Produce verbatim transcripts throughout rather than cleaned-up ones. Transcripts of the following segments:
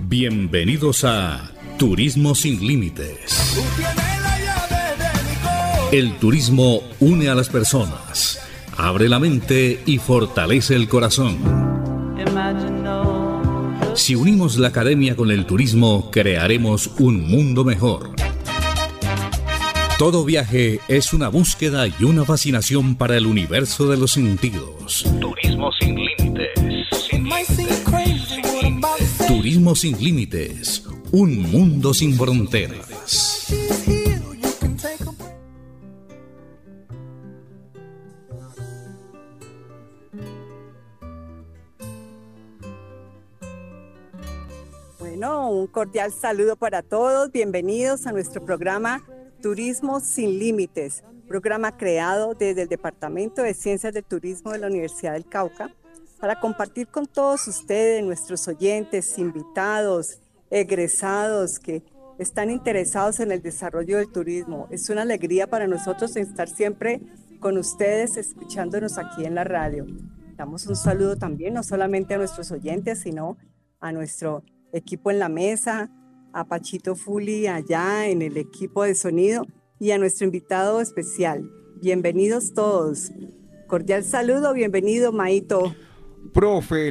Bienvenidos a Turismo sin Límites. El turismo une a las personas, abre la mente y fortalece el corazón. Si unimos la academia con el turismo, crearemos un mundo mejor. Todo viaje es una búsqueda y una fascinación para el universo de los sentidos. Turismo sin límites. Sin límites. Turismo sin límites. Un mundo sin fronteras. Bueno, un cordial saludo para todos. Bienvenidos a nuestro programa Turismo sin Límites, programa creado desde el Departamento de Ciencias del Turismo de la Universidad del Cauca para compartir con todos ustedes, nuestros oyentes, invitados, egresados que están interesados en el desarrollo del turismo. Es una alegría para nosotros estar siempre con ustedes, escuchándonos aquí en la radio. Damos un saludo también, no solamente a nuestros oyentes, sino a nuestro equipo en la mesa, a Pachito Fuli allá en el equipo de sonido y a nuestro invitado especial. Bienvenidos todos. Cordial saludo, bienvenido Maito. Profe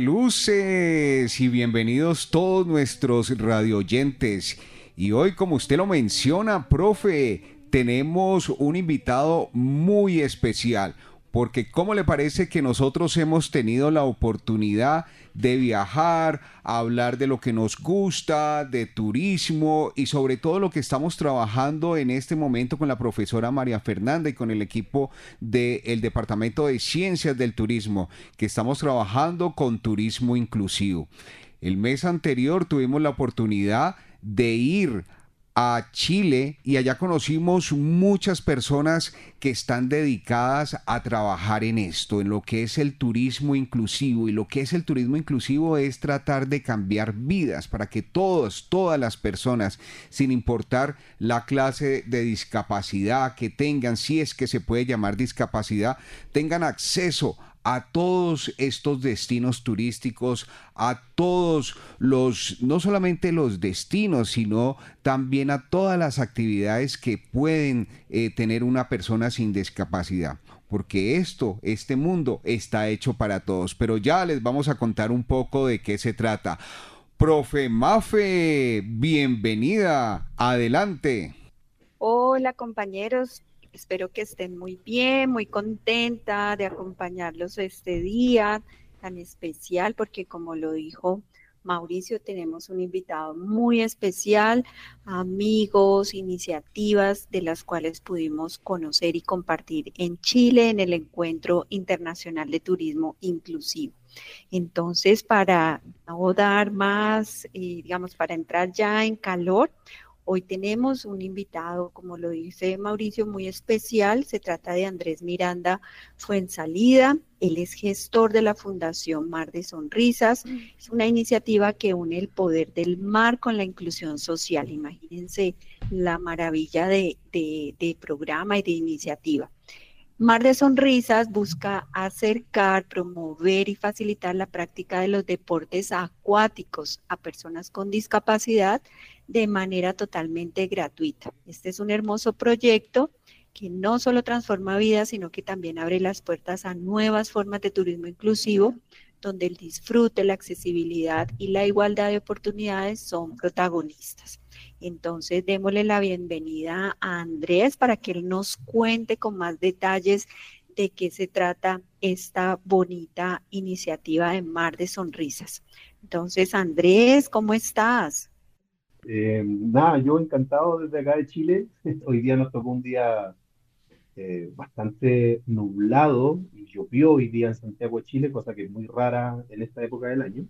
Luces y bienvenidos todos nuestros radioyentes. Y hoy, como usted lo menciona, profe, tenemos un invitado muy especial. Porque ¿cómo le parece que nosotros hemos tenido la oportunidad de viajar, hablar de lo que nos gusta, de turismo y sobre todo lo que estamos trabajando en este momento con la profesora María Fernanda y con el equipo del Departamento de Ciencias del Turismo, que estamos trabajando con turismo inclusivo? El mes anterior tuvimos la oportunidad de ir a Chile y allá conocimos muchas personas que están dedicadas a trabajar en esto, en lo que es el turismo inclusivo. Y lo que es el turismo inclusivo es tratar de cambiar vidas para que todos, todas las personas, sin importar la clase de discapacidad que tengan, si es que se puede llamar discapacidad, tengan acceso a todos estos destinos turísticos, a todos los, no solamente los destinos, sino también a todas las actividades que pueden eh, tener una persona sin discapacidad. Porque esto, este mundo está hecho para todos. Pero ya les vamos a contar un poco de qué se trata. Profe Mafe, bienvenida, adelante. Hola compañeros. Espero que estén muy bien, muy contenta de acompañarlos este día tan especial, porque como lo dijo Mauricio, tenemos un invitado muy especial, amigos, iniciativas de las cuales pudimos conocer y compartir en Chile en el Encuentro Internacional de Turismo Inclusivo. Entonces, para no dar más, eh, digamos, para entrar ya en calor, hoy tenemos un invitado, como lo dice Mauricio, muy especial. Se trata de Andrés Miranda Fuensalida. Él es gestor de la Fundación Mar de Sonrisas. Es una iniciativa que une el poder del mar con la inclusión social. Imagínense la maravilla de, de, de programa y de iniciativa. Mar de Sonrisas busca acercar, promover y facilitar la práctica de los deportes acuáticos a personas con discapacidad de manera totalmente gratuita. Este es un hermoso proyecto que no solo transforma vidas, sino que también abre las puertas a nuevas formas de turismo inclusivo, donde el disfrute, la accesibilidad y la igualdad de oportunidades son protagonistas. Entonces, démosle la bienvenida a Andrés para que él nos cuente con más detalles de qué se trata esta bonita iniciativa de Mar de Sonrisas. Entonces, Andrés, ¿cómo estás? Eh, nada, yo encantado desde acá de Chile. Hoy día nos tocó un día eh, bastante nublado y llovió hoy día en Santiago de Chile, cosa que es muy rara en esta época del año.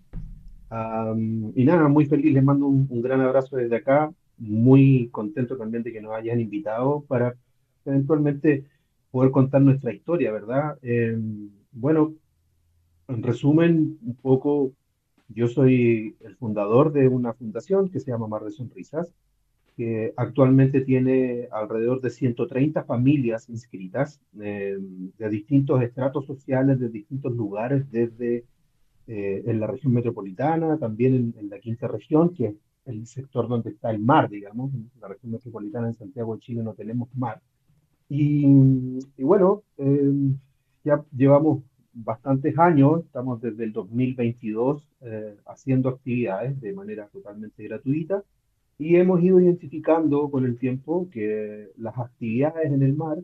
Um, y nada, muy feliz, les mando un, un gran abrazo desde acá, muy contento también de que nos hayan invitado para eventualmente poder contar nuestra historia, ¿verdad? Eh, bueno, en resumen, un poco, yo soy el fundador de una fundación que se llama Mar de Sonrisas, que actualmente tiene alrededor de ciento treinta familias inscritas, eh, de distintos estratos sociales, de distintos lugares, desde eh, en la región metropolitana, también en, en la quinta región, que es el sector donde está el mar, digamos. En la región metropolitana en Santiago de Chile no tenemos mar. Y, y bueno, eh, ya llevamos bastantes años, estamos desde el dos mil veintidós eh, haciendo actividades de manera totalmente gratuita y hemos ido identificando con el tiempo que las actividades en el mar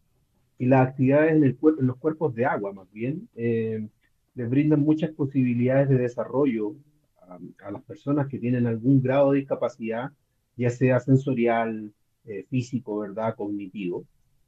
y las actividades en, el, cuer- en los cuerpos de agua, más bien, eh, les brindan muchas posibilidades de desarrollo a, a las personas que tienen algún grado de discapacidad, ya sea sensorial, eh, físico, ¿verdad?, cognitivo.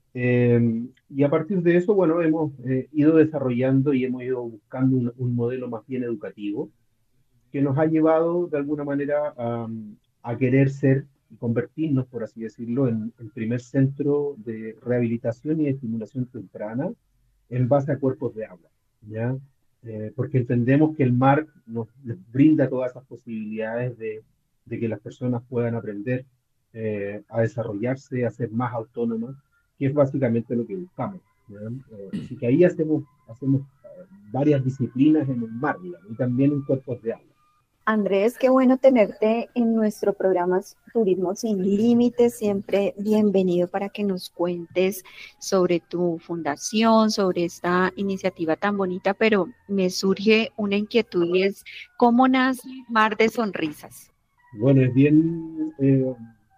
Eh, y a partir de eso, bueno, hemos eh, ido desarrollando y hemos ido buscando un, un modelo más bien educativo que nos ha llevado de alguna manera a, a querer ser y convertirnos, por así decirlo, en el primer centro de rehabilitación y de estimulación temprana en base a cuerpos de agua, ¿ya? Eh, porque entendemos que el mar nos, nos brinda todas esas posibilidades de, de que las personas puedan aprender eh, a desarrollarse, a ser más autónomas, que es básicamente lo que buscamos, ¿ya? Eh, así que ahí hacemos, hacemos eh, varias disciplinas en el mar, digamos, y también en cuerpos de agua. Andrés, qué bueno tenerte en nuestro programa Turismo Sin Límites, siempre bienvenido para que nos cuentes sobre tu fundación, sobre esta iniciativa tan bonita, pero me surge una inquietud y es, ¿cómo nace Mar de Sonrisas? Bueno, es bien, eh,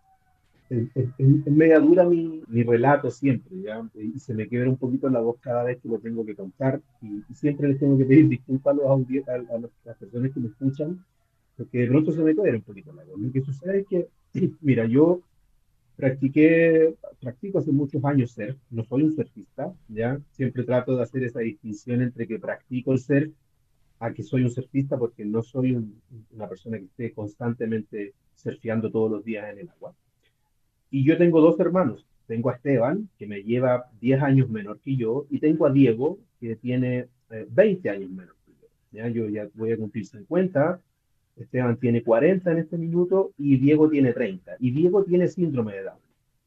es, es- es media dura mi, mi relato siempre, ¿ya? Y se me quiebra un poquito la voz cada vez que lo tengo que contar y, y siempre les tengo que pedir disculpas a, los audi- a, a los- a las personas que me escuchan, porque de pronto se me quiebra un poquito la voz. Lo que sucede es que, mira, yo practiqué, practico hace muchos años surf, no soy un surfista, ¿ya? Siempre trato de hacer esa distinción entre que practico el surf a que soy un surfista porque no soy un- una persona que esté constantemente surfeando todos los días en el agua. Y yo tengo dos hermanos. Tengo a Esteban, que me lleva diez años menor que yo, y tengo a Diego, que tiene eh, veinte años menor que yo. ¿Ya? Yo ya voy a cumplir cincuenta, Esteban tiene cuarenta en este minuto y Diego tiene treinta. Y Diego tiene síndrome de Down.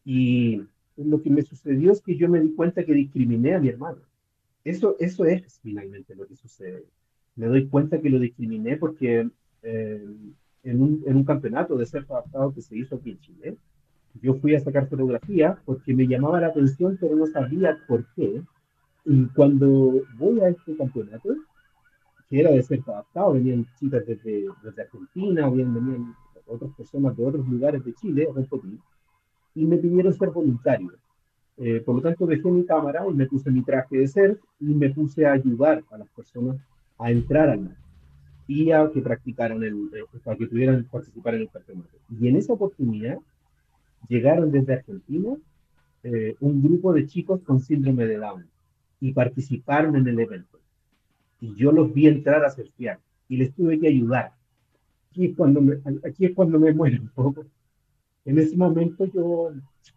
Y lo que me sucedió es que yo me di cuenta que discriminé a mi hermano. Eso, eso es finalmente lo que sucede. Me doy cuenta que lo discriminé porque eh, en un, en un campeonato de surf adaptado que se hizo aquí en Chile, yo fui a sacar fotografía porque me llamaba la atención, pero no sabía por qué. Y cuando voy a este campeonato, que era de ser adaptado, venían chicas desde, desde Argentina, venían, venían otras personas de otros lugares de Chile a competir, y me pidieron ser voluntario. Eh, por lo tanto, dejé mi cámara y me puse mi traje de surf y me puse a ayudar a las personas a entrar al mar y a que practicaran el, eh, para que pudieran participar en el campeonato. Y en esa oportunidad llegaron desde Argentina eh, un grupo de chicos con síndrome de Down y participaron en el evento. Y yo los vi entrar a surfear y les tuve que ayudar. Aquí es cuando me, aquí es cuando me muero un poco. En ese momento yo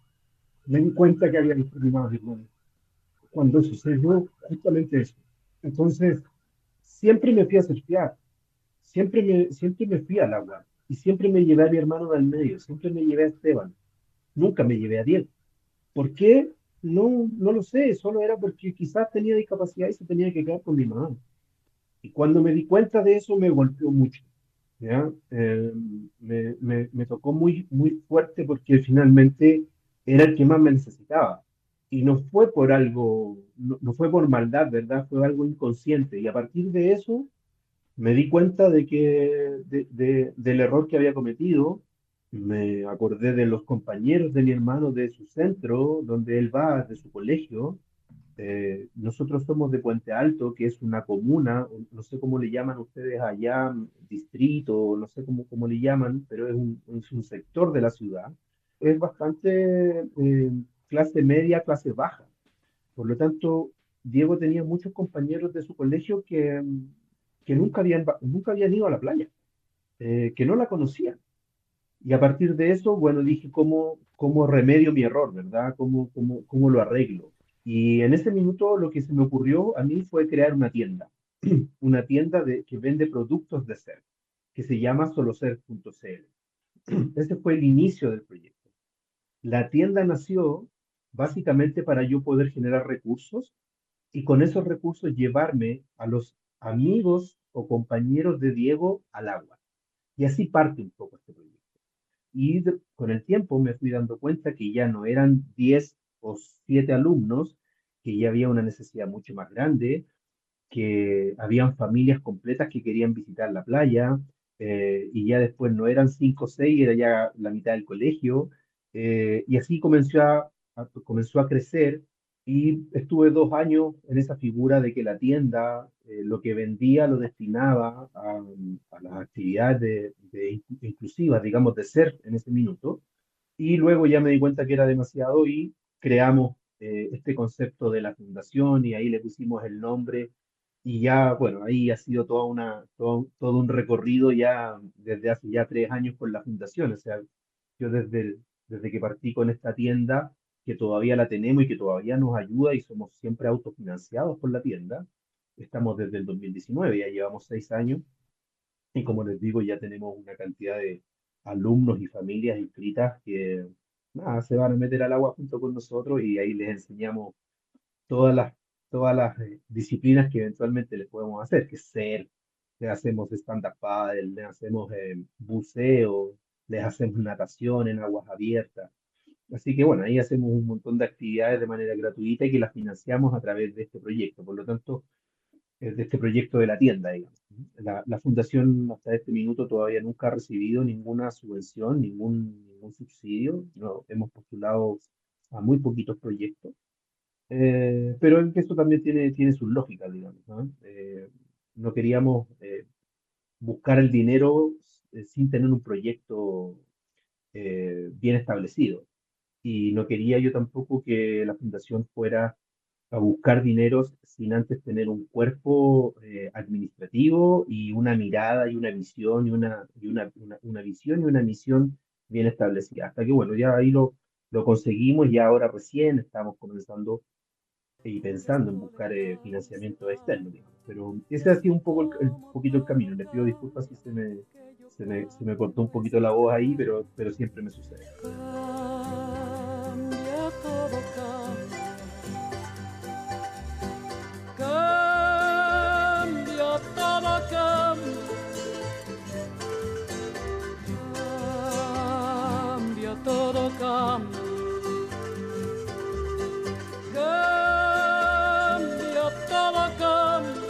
me di cuenta que había discriminado a mi hermano. Cuando sucedió justamente eso. Entonces, siempre me fui a surfear, siempre me, siempre me fui al agua y siempre me llevé a mi hermano del medio, siempre me llevé a Esteban, nunca me llevé a Diego. ¿Por qué? No, no lo sé, solo era porque quizás tenía discapacidad y se tenía que quedar con mi mamá. Y cuando me di cuenta de eso me golpeó mucho, ¿ya? Eh, me, me, me tocó muy, muy fuerte porque finalmente era el que más me necesitaba. Y no fue por algo, no, no fue por maldad, ¿verdad? Fue algo inconsciente. Y a partir de eso me di cuenta de que, de, de- del error que había cometido. Me acordé de los compañeros de mi hermano de su centro, donde él va, de su colegio. Eh, nosotros somos de Puente Alto, que es una comuna, no sé cómo le llaman ustedes allá, distrito, no sé cómo, cómo le llaman, pero es un, es un sector de la ciudad. Es bastante eh, clase media, clase baja. Por lo tanto, Diego tenía muchos compañeros de su colegio que, que nunca habían, nunca habían ido a la playa, eh, que no la conocían. Y a partir de eso, bueno, dije, ¿cómo, cómo remedio mi error, verdad? ¿Cómo, cómo, cómo lo arreglo? Y en ese minuto lo que se me ocurrió a mí fue crear una tienda, una tienda de, que vende productos de surf, que se llama solosurf punto c l. Ese fue el inicio del proyecto. La tienda nació básicamente para yo poder generar recursos y con esos recursos llevarme a los amigos o compañeros de Diego al agua. Y así parte un poco este proyecto. Y de- con el tiempo me fui dando cuenta que ya no eran diez o siete alumnos, que ya había una necesidad mucho más grande, que habían familias completas que querían visitar la playa, eh, y ya después no eran cinco o seis, era ya la mitad del colegio, eh, y así comenzó a, a- comenzó a crecer y estuve dos años en esa figura de que la tienda, eh, lo que vendía lo destinaba a, a las actividades de, de in- inclusivas, digamos, de ser en ese minuto, y luego ya me di cuenta que era demasiado y creamos eh, este concepto de la fundación y ahí le pusimos el nombre y ya, bueno, ahí ha sido toda una, todo, todo un recorrido ya desde hace ya tres años con la fundación. O sea, yo desde, el- desde que partí con esta tienda, que todavía la tenemos y que todavía nos ayuda y somos siempre autofinanciados por la tienda, estamos desde el dos mil diecinueve, ya llevamos seis años y como les digo, ya tenemos una cantidad de alumnos y familias inscritas que nada, se van a meter al agua junto con nosotros y ahí les enseñamos todas las, todas las eh, disciplinas que eventualmente les podemos hacer, que es surf, les hacemos stand-up paddle, les hacemos eh, buceo, les hacemos natación en aguas abiertas. Así que bueno, ahí hacemos un montón de actividades de manera gratuita y que las financiamos a través de este proyecto. Por lo tanto, es de este proyecto de la tienda, digamos. La, la fundación hasta este minuto todavía nunca ha recibido ninguna subvención, ningún, ningún subsidio. No, hemos postulado a muy poquitos proyectos. Eh, pero en que eso también tiene, tiene sus lógicas, digamos, ¿no? Eh, no queríamos eh, buscar el dinero eh, sin tener un proyecto eh, bien establecido. Y no quería yo tampoco que la fundación fuera a buscar dineros sin antes tener un cuerpo eh, administrativo y una mirada y una visión y una, y una, una, una visión y una misión bien establecida. Hasta que, bueno, ya ahí lo, lo conseguimos y ahora recién estamos comenzando y pensando en buscar eh, financiamiento externo, digamos. Pero ese ha sido un poco el, el poquito el camino. Les pido disculpas si se me, se me, se me cortó un poquito la voz ahí, pero, pero siempre me sucede. Cambia todo, cambia. Cambia todo, cambia. Cambia todo, cambia. Cambia todo, cambia.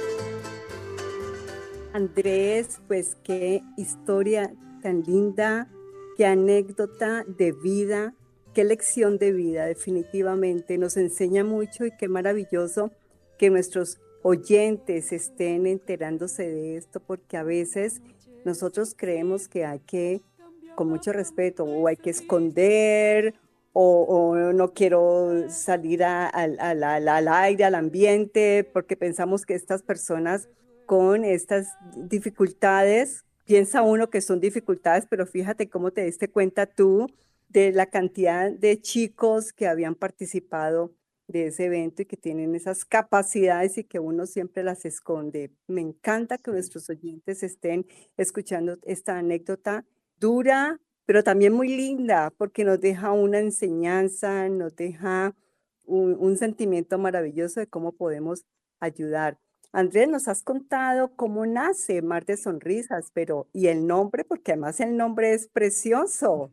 Andrés, pues qué historia tan linda, qué anécdota de vida, qué lección de vida, definitivamente. Nos enseña mucho y qué maravilloso que nuestros oyentes estén enterándose de esto, porque a veces nosotros creemos que hay que, con mucho respeto, o hay que esconder, o, o no quiero salir a- al al- al- al aire, al ambiente, porque pensamos que estas personas con estas dificultades, piensa uno que son dificultades, pero fíjate cómo te diste cuenta tú de la cantidad de chicos que habían participado de ese evento y que tienen esas capacidades y que uno siempre las esconde. Me encanta que Sí. nuestros oyentes estén escuchando esta anécdota dura, pero también muy linda, porque nos deja una enseñanza, nos deja un, un sentimiento maravilloso de cómo podemos ayudar. Andrés, nos has contado cómo nace Mar de Sonrisas, pero ¿y el nombre? Porque además el nombre es precioso.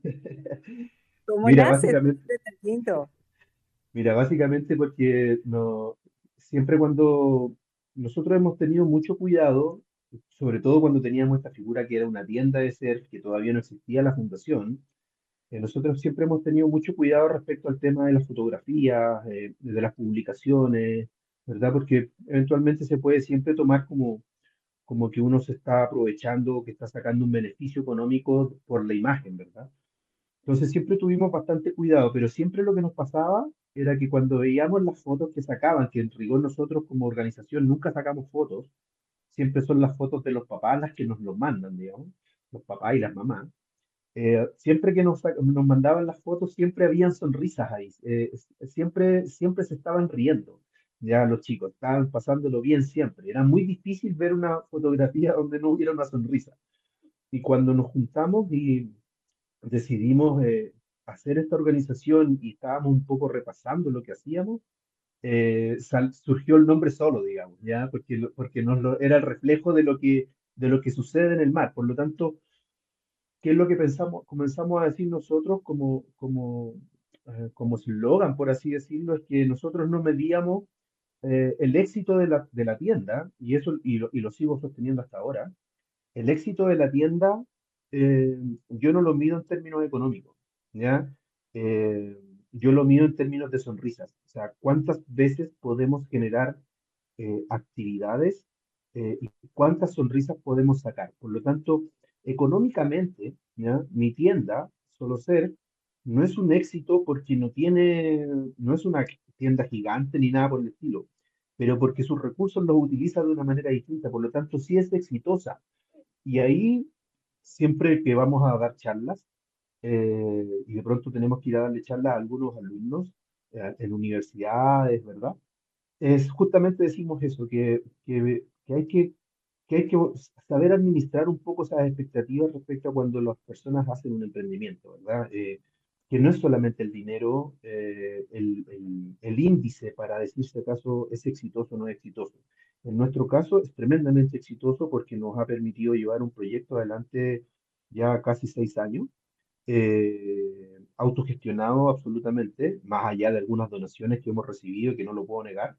¿Cómo Mira, nace? Es básicamente, tan lindo. Mira, básicamente porque no, siempre cuando nosotros hemos tenido mucho cuidado, sobre todo cuando teníamos esta figura que era una tienda de surf, que todavía no existía la fundación, eh, nosotros siempre hemos tenido mucho cuidado respecto al tema de las fotografías, eh, de las publicaciones, ¿verdad? Porque eventualmente se puede siempre tomar como, como que uno se está aprovechando, que está sacando un beneficio económico por la imagen, ¿verdad? Entonces siempre tuvimos bastante cuidado, pero siempre lo que nos pasaba era que cuando veíamos las fotos que sacaban, que en rigor nosotros como organización nunca sacamos fotos, siempre son las fotos de los papás las que nos los mandan, digamos, los papás y las mamás. Eh, siempre que nos, sa- nos mandaban las fotos, siempre habían sonrisas ahí, eh, s- siempre, siempre se estaban riendo, ya los chicos, estaban pasándolo bien siempre. Era muy difícil ver una fotografía donde no hubiera una sonrisa. Y cuando nos juntamos y decidimos eh, hacer esta organización y estábamos un poco repasando lo que hacíamos, eh, sal- surgió el nombre solo, digamos, ¿ya? Porque, lo- porque nos lo- era el reflejo de lo que, de lo que sucede en el mar. Por lo tanto, ¿qué es lo que pensamos, comenzamos a decir nosotros como, como, eh, como eslogan, por así decirlo? Es que nosotros no medíamos eh, el éxito de la, de la tienda, y eso y lo, y lo sigo sosteniendo hasta ahora. El éxito de la tienda, eh, yo no lo mido en términos económicos, ¿ya? Eh, yo lo mido en términos de sonrisas. O sea, ¿cuántas veces podemos generar eh, actividades eh, y cuántas sonrisas podemos sacar? Por lo tanto, económicamente, ¿ya? Mi tienda, Solo Ser, no es un éxito porque no tiene, no es una tienda gigante ni nada por el estilo, pero porque sus recursos los utiliza de una manera distinta. Por lo tanto, sí es exitosa. Y ahí, siempre que vamos a dar charlas, eh, y de pronto tenemos que ir a darle charlas a algunos alumnos eh, en universidades, ¿verdad? Es justamente decimos eso, que, que, que hay que, que hay que saber administrar un poco esas expectativas respecto a cuando las personas hacen un emprendimiento, ¿verdad? Eh, que no es solamente el dinero eh, el, el, el índice para decir si acaso es exitoso o no es exitoso. En nuestro caso es tremendamente exitoso porque nos ha permitido llevar un proyecto adelante ya casi seis años, eh, autogestionado absolutamente, más allá de algunas donaciones que hemos recibido y que no lo puedo negar,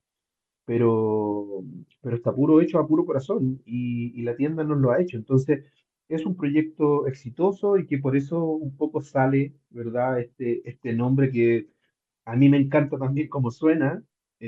pero, pero está puro hecho a puro corazón y, y la tienda nos lo ha hecho. Entonces, es un proyecto exitoso y que por eso un poco sale, ¿verdad? Este, este nombre que a mí me encanta también cómo suena,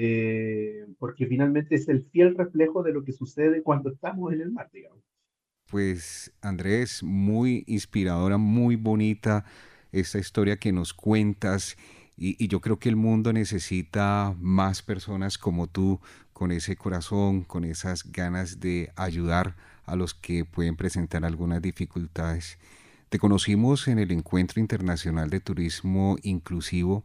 eh, porque finalmente es el fiel reflejo de lo que sucede cuando estamos en el mar, digamos. Pues Andrés, muy inspiradora, muy bonita esta historia que nos cuentas y, y yo creo que el mundo necesita más personas como tú, con ese corazón, con esas ganas de ayudar a los que pueden presentar algunas dificultades. Te conocimos en el Encuentro Internacional de Turismo Inclusivo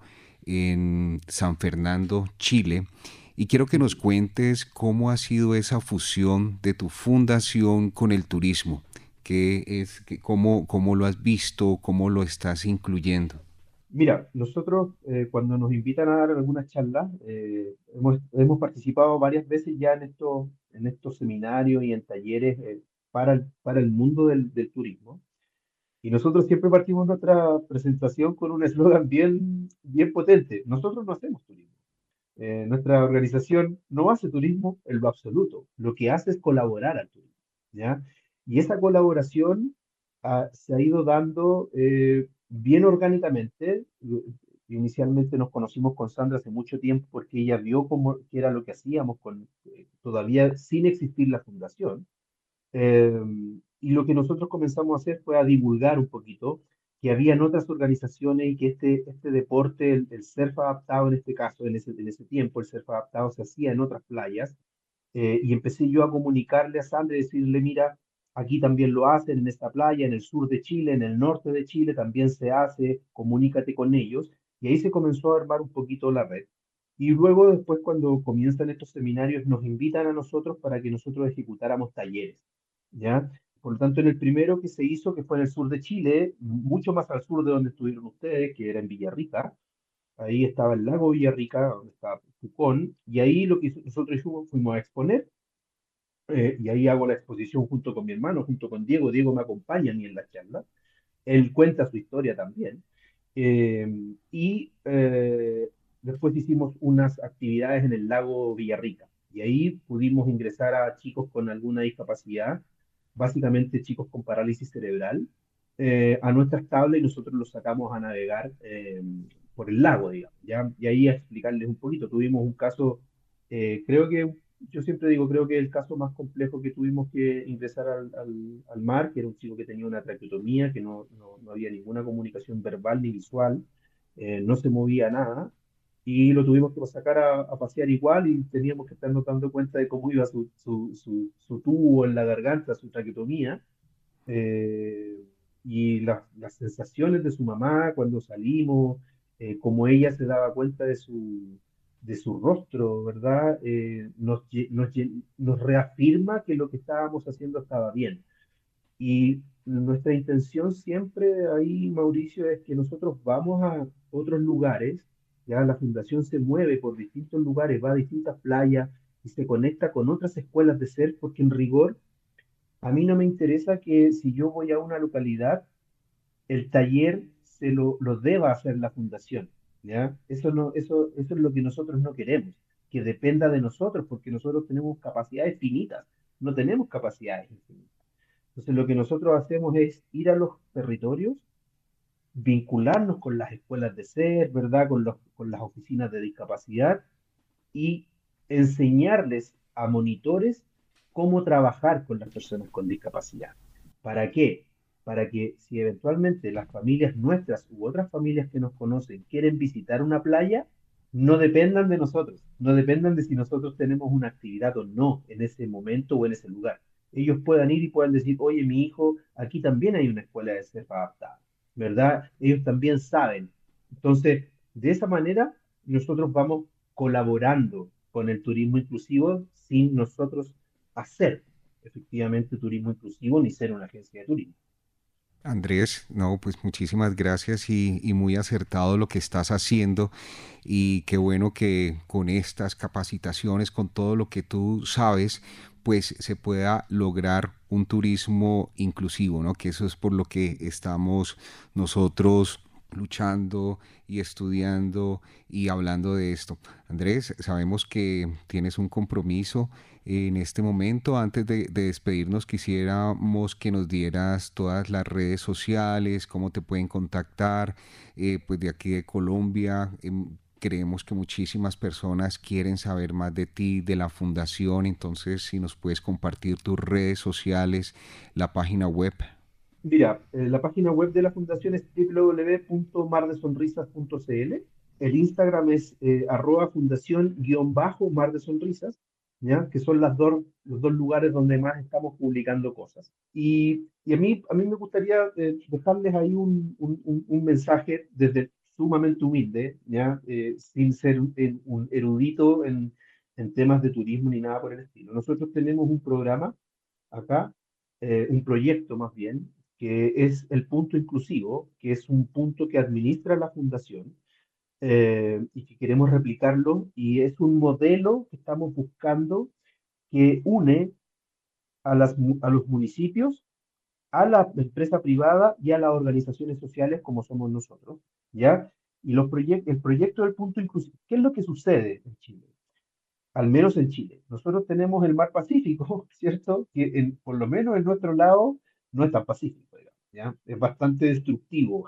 en San Fernando, Chile, y quiero que nos cuentes cómo ha sido esa fusión de tu fundación con el turismo, qué es, qué- cómo, cómo lo has visto, cómo lo estás incluyendo. Mira, nosotros eh, cuando nos invitan a dar algunas charlas, eh, hemos, hemos participado varias veces ya en estos, en estos seminarios y en talleres eh, para el, para el mundo del, del turismo. Y nosotros siempre partimos nuestra presentación con un eslogan bien, bien potente. Nosotros no hacemos turismo. Eh, nuestra organización no hace turismo en lo absoluto. Lo que hace es colaborar al turismo, ¿ya? Y esa colaboración ah, se ha ido dando eh, bien orgánicamente. Inicialmente nos conocimos con Sandra hace mucho tiempo porque ella vio cómo qué era lo que hacíamos con, eh, todavía sin existir la fundación. Eh, y lo que nosotros comenzamos a hacer fue a divulgar un poquito que habían otras organizaciones y que este, este deporte, el, el surf adaptado en este caso, en ese, en ese tiempo, el surf adaptado se hacía en otras playas. Eh, y empecé yo a comunicarle a Sandra y decirle, mira, aquí también lo hacen en esta playa, en el sur de Chile, en el norte de Chile también se hace, comunícate con ellos. Y ahí se comenzó a armar un poquito la red. Y luego después cuando comienzan estos seminarios nos invitan a nosotros para que nosotros ejecutáramos talleres, ¿ya? Por lo tanto, en el primero que se hizo, que fue en el sur de Chile, mucho más al sur de donde estuvieron ustedes, que era en Villarrica, ahí estaba el lago Villarrica, donde estaba Pucón, y ahí lo que hizo- nosotros hicimos, fuimos a exponer, eh, y ahí hago la exposición junto con mi hermano, junto con Diego. Diego me acompaña a mí en la charla, él cuenta su historia también. Eh, y eh, después hicimos unas actividades en el lago Villarrica. Y ahí pudimos ingresar a chicos con alguna discapacidad, básicamente chicos con parálisis cerebral, eh, a nuestras tablas y nosotros los sacamos a navegar eh, por el lago, digamos, ¿ya? Y ahí a explicarles un poquito. Tuvimos un caso, eh, creo que yo siempre digo, creo que el caso más complejo que tuvimos que ingresar al, al, al mar, que era un chico que tenía una traqueotomía, que no, no, no había ninguna comunicación verbal ni visual, eh, no se movía nada, y lo tuvimos que sacar a, a pasear igual y teníamos que estarnos dando cuenta de cómo iba su, su, su, su tubo en la garganta, su traqueotomía, eh, y la- las sensaciones de su mamá cuando salimos, eh, como ella se daba cuenta de su, de su rostro, ¿verdad? Eh, nos, lle- nos, lle- nos reafirma que lo que estábamos haciendo estaba bien. Y nuestra intención siempre ahí, Mauricio, es que nosotros vamos a otros lugares Ya la fundación se mueve por distintos lugares, va a distintas playas y se conecta con otras escuelas de surf, porque en rigor a mí no me interesa que si yo voy a una localidad, el taller se lo, lo deba hacer la fundación, ¿ya? Eso no, eso, eso es lo que nosotros no queremos, que dependa de nosotros, porque nosotros tenemos capacidades finitas, no tenemos capacidades infinitas. Entonces, lo que nosotros hacemos es ir a los territorios, vincularnos con las escuelas de ser, ¿verdad? Con los, con las oficinas de discapacidad y enseñarles a monitores cómo trabajar con las personas con discapacidad. ¿Para qué? Para que si eventualmente las familias nuestras u otras familias que nos conocen quieren visitar una playa, no dependan de nosotros, no dependan de si nosotros tenemos una actividad o no en ese momento o en ese lugar. Ellos puedan ir y puedan decir, oye, mi hijo, aquí también hay una escuela de surf adaptada, ¿verdad? Ellos también saben. Entonces, de esa manera, nosotros vamos colaborando con el turismo inclusivo sin nosotros hacer efectivamente turismo inclusivo ni ser una agencia de turismo. Andrés, no, pues muchísimas gracias y, y muy acertado lo que estás haciendo y qué bueno que con estas capacitaciones, con todo lo que tú sabes, pues se pueda lograr un turismo inclusivo, ¿no? Que eso es por lo que estamos nosotros luchando y estudiando y hablando de esto. Andrés, sabemos que tienes un compromiso en este momento. Antes de, de despedirnos, quisiéramos que nos dieras todas las redes sociales, cómo te pueden contactar, eh, pues de aquí de Colombia. Eh, creemos que muchísimas personas quieren saber más de ti, de la fundación. Entonces, si nos puedes compartir tus redes sociales, la página web. Mira, eh, la página web de la fundación es w w w punto mar de sonrisas punto c l. El Instagram es eh, arroba fundación guión bajo mar de sonrisas, ¿ya? Que son las dos, los dos lugares donde más estamos publicando cosas. Y, y a, mí, a mí me gustaría eh, dejarles ahí un, un, un, un mensaje desde sumamente humilde, ¿ya? Eh, sin ser un, un erudito en, en temas de turismo ni nada por el estilo. Nosotros tenemos un programa acá, eh, un proyecto más bien, que es el punto inclusivo, que es un punto que administra la fundación eh, y que queremos replicarlo, y es un modelo que estamos buscando que une a, las, a los municipios, a la empresa privada y a las organizaciones sociales como somos nosotros, ¿ya? Y los proyectos, el proyecto del punto inclusivo, ¿qué es lo que sucede en Chile? Al menos en Chile. Nosotros tenemos el mar Pacífico, ¿cierto? Que en, por lo menos en nuestro lado no es tan pacífico, digamos, ¿ya? Es bastante destructivo,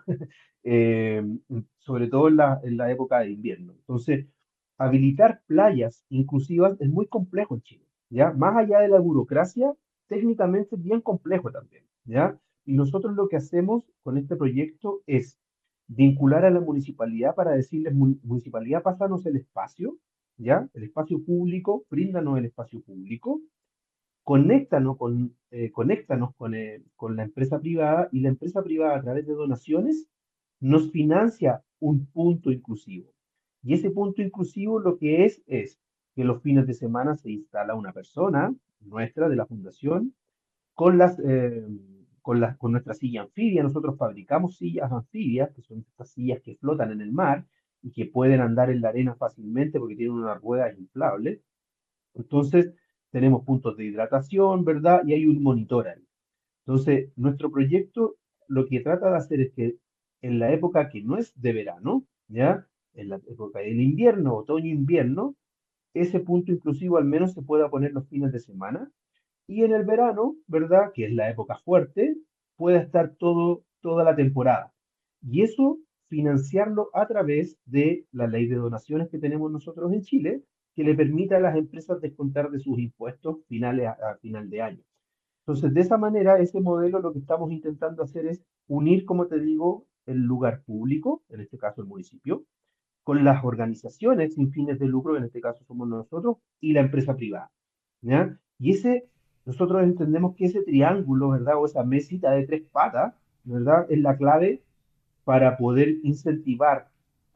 eh, sobre todo en la, en la época de invierno. Entonces, habilitar playas inclusivas es muy complejo en Chile, ¿ya? Más allá de la burocracia, técnicamente es bien complejo también, ¿ya? Y nosotros lo que hacemos con este proyecto es vincular a la municipalidad para decirles, municipalidad, pásanos el espacio, ¿ya? El espacio público, bríndanos el espacio público, conéctanos con, eh, conéctanos con, eh, con la empresa privada, y la empresa privada a través de donaciones nos financia un punto inclusivo. Y ese punto inclusivo lo que es es que los fines de semana se instala una persona nuestra de la fundación con las... Eh, con, las, con nuestra silla anfibia. Nosotros fabricamos sillas anfibias, que son estas sillas que flotan en el mar y que pueden andar en la arena fácilmente porque tienen una rueda inflable. Entonces, tenemos puntos de hidratación, ¿verdad? Y hay un monitor ahí. Entonces, nuestro proyecto lo que trata de hacer es que en la época que no es de verano, ¿ya? En la época del invierno, otoño-invierno, ese punto inclusivo al menos se pueda poner los fines de semana, y en el verano, ¿verdad? Que es la época fuerte, pueda estar todo, toda la temporada. Y eso financiarlo a través de la ley de donaciones que tenemos nosotros en Chile, que le permite a las empresas descontar de sus impuestos finales a, a final de año. Entonces, de esa manera, ese modelo lo que estamos intentando hacer es unir, como te digo, el lugar público, en este caso el municipio, con las organizaciones sin fines de lucro, en este caso somos nosotros, y la empresa privada, ¿ya? Y ese, nosotros entendemos que ese triángulo, ¿verdad? O esa mesita de tres patas, ¿verdad? Es la clave para poder incentivar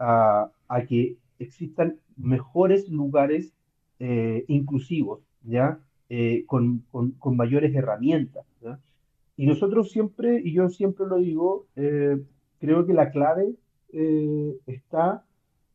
a, a que existan mejores lugares eh, inclusivos, ¿ya? Eh, con, con, con, mayores herramientas, ¿ya? Y nosotros siempre, y yo siempre lo digo, eh, creo que la clave eh, está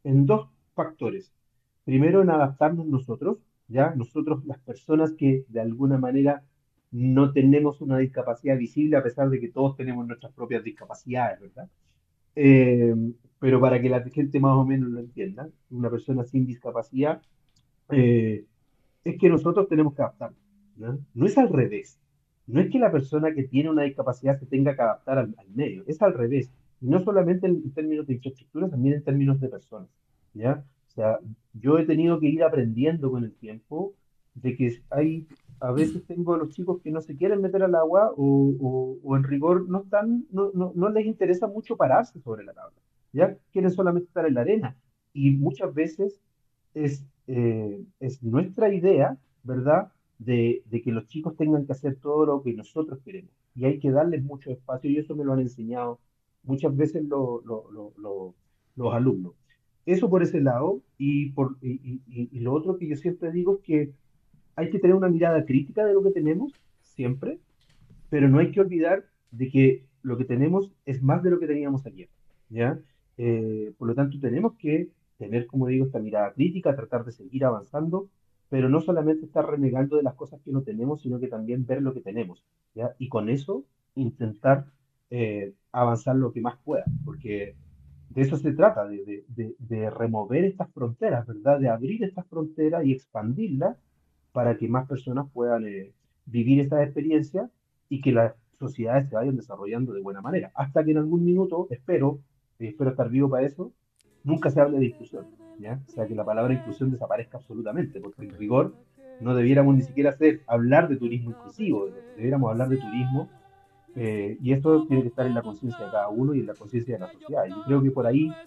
en dos factores. Primero, en adaptarnos nosotros, ¿ya? Nosotros, las personas que de alguna manera no tenemos una discapacidad visible, a pesar de que todos tenemos nuestras propias discapacidades, ¿verdad? Eh, pero para que la gente más o menos lo entienda, una persona sin discapacidad, eh, es que nosotros tenemos que adaptarnos, ¿no? No es al revés. No es que la persona que tiene una discapacidad se tenga que adaptar al, al medio, es al revés. Y no solamente en, en términos de infraestructura, también en términos de personas, ¿ya? O sea, yo he tenido que ir aprendiendo con el tiempo de que hay, a veces tengo a los chicos que no se quieren meter al agua o, o, o en rigor no están, no, no, no les interesa mucho pararse sobre la tabla, ¿ya? Quieren solamente estar en la arena. Y muchas veces es, eh, es nuestra idea, ¿verdad? De, de que los chicos tengan que hacer todo lo que nosotros queremos. Y hay que darles mucho espacio, y eso me lo han enseñado muchas veces lo- lo- lo- lo- los alumnos. Eso por ese lado, y, por, y, y- y- y lo otro que yo siempre digo es que hay que tener una mirada crítica de lo que tenemos, siempre, pero no hay que olvidar de que lo que tenemos es más de lo que teníamos ayer, ¿ya? Eh, por lo tanto, tenemos que tener, como digo, esta mirada crítica, tratar de seguir avanzando, pero no solamente estar renegando de las cosas que no tenemos, sino que también ver lo que tenemos, ¿ya? Y con eso intentar eh, avanzar lo que más pueda, porque de eso se trata, de, de, de, de remover estas fronteras, ¿verdad? De abrir estas fronteras y expandirlas para que más personas puedan eh, vivir estas experiencias y que las sociedades se vayan desarrollando de buena manera. Hasta que en algún minuto, espero, y espero estar vivo para eso, nunca se hable de inclusión, ¿ya? O sea, que la palabra inclusión desaparezca absolutamente, porque en rigor no debiéramos ni siquiera hacer, hablar de turismo inclusivo, debiéramos hablar de turismo, eh, y esto tiene que estar en la conciencia de cada uno y en la conciencia de la sociedad. Y yo creo que por ahí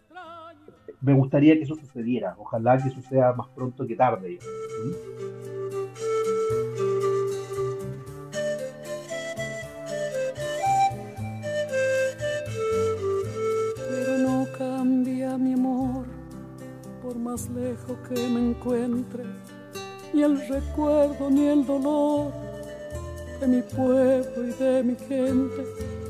me gustaría que eso sucediera, ojalá que suceda más pronto que tarde, digamos. ¿Mm? Pero no cambia mi amor por más lejos que me encuentre, ni el recuerdo ni el dolor de mi pueblo y de mi gente.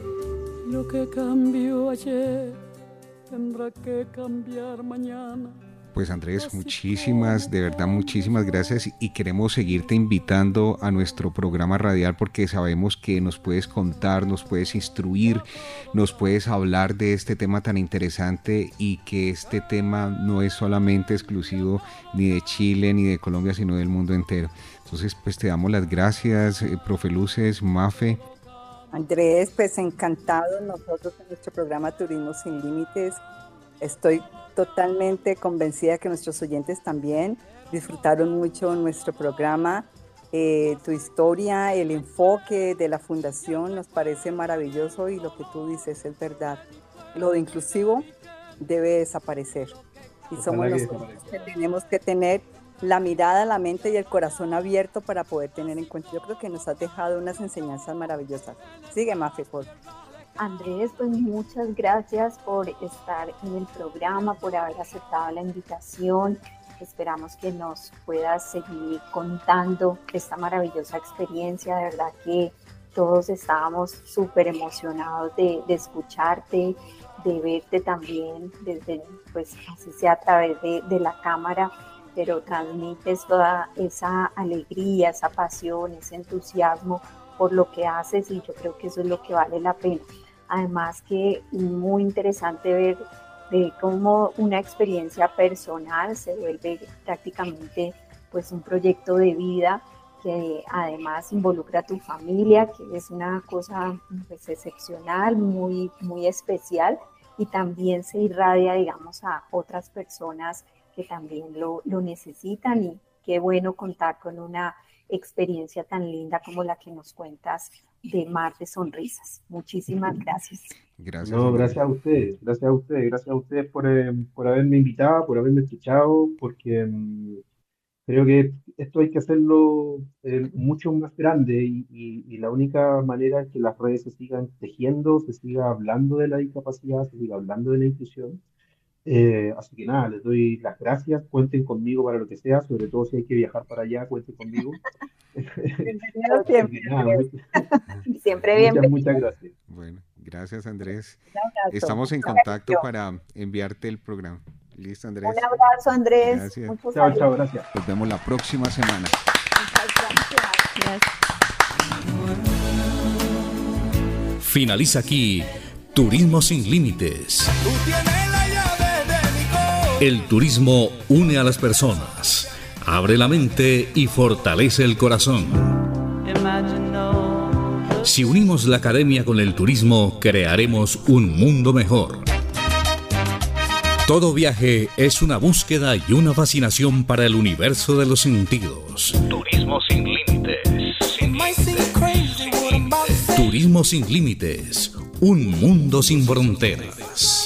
Lo que cambió ayer tendrá que cambiar mañana. Pues Andrés, muchísimas, de verdad muchísimas gracias, y queremos seguirte invitando a nuestro programa radial porque sabemos que nos puedes contar, nos puedes instruir, nos puedes hablar de este tema tan interesante, y que este tema no es solamente exclusivo ni de Chile ni de Colombia, sino del mundo entero. Entonces, pues te damos las gracias, eh, profe Luces, Mafe. Andrés, pues encantado nosotros en nuestro programa Turismo Sin Límites. Estoy totalmente convencida que nuestros oyentes también disfrutaron mucho nuestro programa. Eh, tu historia, el enfoque de la fundación nos parece maravilloso, y lo que tú dices es verdad. Lo de inclusivo debe desaparecer. Y somos Ojalá que nosotros desaparezca. que tenemos que tener la mirada, la mente y el corazón abierto para poder tener en cuenta. Yo creo que nos has dejado unas enseñanzas maravillosas. Sigue, Mafe, por favor. Andrés, pues muchas gracias por estar en el programa, por haber aceptado la invitación. Esperamos que nos puedas seguir contando esta maravillosa experiencia. De verdad que todos estábamos súper emocionados de, de escucharte, de verte también, desde, pues así sea a través de, de la cámara, pero transmites toda esa alegría, esa pasión, ese entusiasmo por lo que haces, y yo creo que eso es lo que vale la pena. Además que muy interesante ver de cómo una experiencia personal se vuelve prácticamente pues un proyecto de vida que además involucra a tu familia, que es una cosa pues, excepcional, muy, muy especial, y también se irradia, digamos, a otras personas que también lo, lo necesitan, y qué bueno contar con una experiencia tan linda como la que nos cuentas de Mar de Sonrisas. Muchísimas gracias. Gracias, No, Andrés. gracias a ustedes, gracias a ustedes, gracias a ustedes por, eh, por haberme invitado, por haberme escuchado, porque mm, creo que esto hay que hacerlo eh, mucho más grande, y, y- y la única manera es que las redes se sigan tejiendo, se siga hablando de la discapacidad, se siga hablando de la inclusión. Eh, así que nada, les doy las gracias, cuenten conmigo para lo que sea, sobre todo si hay que viajar para allá, cuenten conmigo. Bienvenido Así siempre, que nada, Andrés. muchas, Siempre muchas, bienvenido. muchas gracias. Bueno, gracias Andrés. Un abrazo. Estamos en Muchas contacto bendiciones. para enviarte el programa. Listo, Andrés. Un abrazo, Andrés. Gracias. Muchos Chao, saludos. chao, gracias. Nos vemos la próxima semana. Gracias. Finaliza aquí Turismo sin Límites. El turismo une a las personas, abre la mente y fortalece el corazón. Si unimos la academia con el turismo, crearemos un mundo mejor. Todo viaje es una búsqueda y una fascinación para el universo de los sentidos. Turismo sin límites. Sin límites. Turismo sin límites. Un mundo sin fronteras.